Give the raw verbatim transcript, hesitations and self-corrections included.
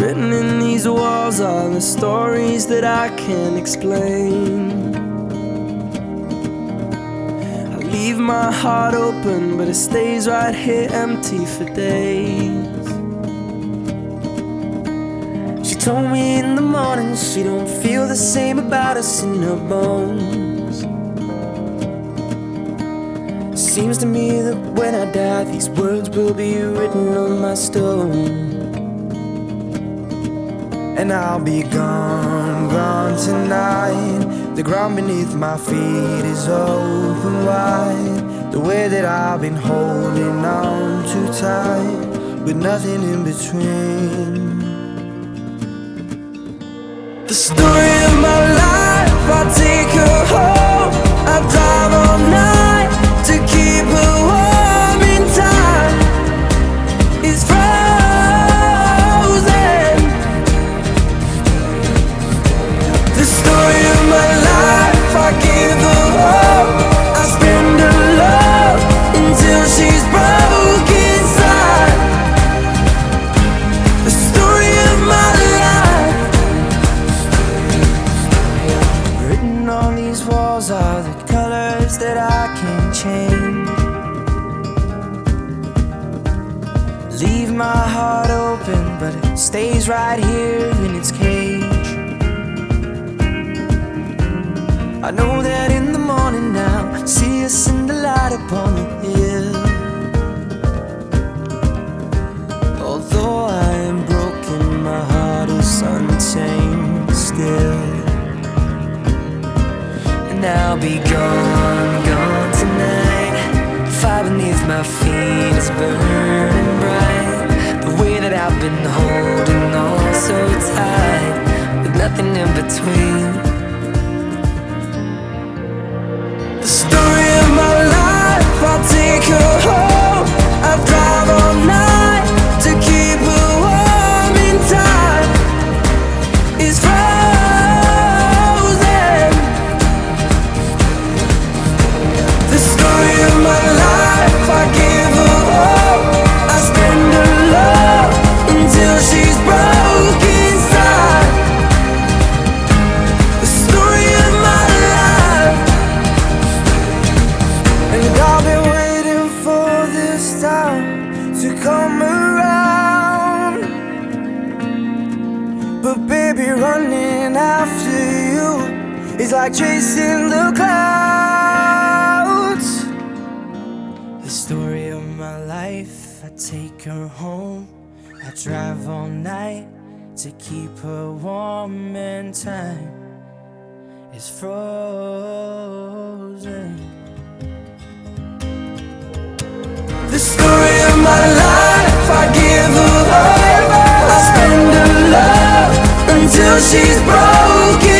Written in these walls are the stories that I can't explain. I leave my heart open, but it stays right here empty for days. She told me in the morning she don't feel the same about us in her bones. Seems to me that when I die, these words will be written on my stone. And I'll be gone, gone tonight. The ground beneath my feet is open wide. The way that I've been holding on too tight, with nothing in between. The story of my life, I take her home. I drive all night to keep her warm in time. It's frozen. The story of my life, I give her hope. I spend her love until she's broke inside. The story of my life. Written on these walls are the colors that I can't change. Leave my heart open, but it stays right here in its cage. I know that in the morning now, see us in the light upon the hill. Although I am broken, my heart is untamed still. And I'll be gone, gone tonight. The fire beneath my feet is burning bright. The way that I've been holding on so tight, with nothing in between. The story of my life, I'll take her home. I drive all night to keep her warm in time. It's frozen. The story of my life, I give her hope. I spend her love until she's broke inside. The story of my life. And I've been waiting for this time to come around. But baby, running after you is like chasing the clouds. The story of my life, I take her home. I drive all night to keep her warm, and time is frozen. The story of my life, I give her hope. I spend her love until she's broken.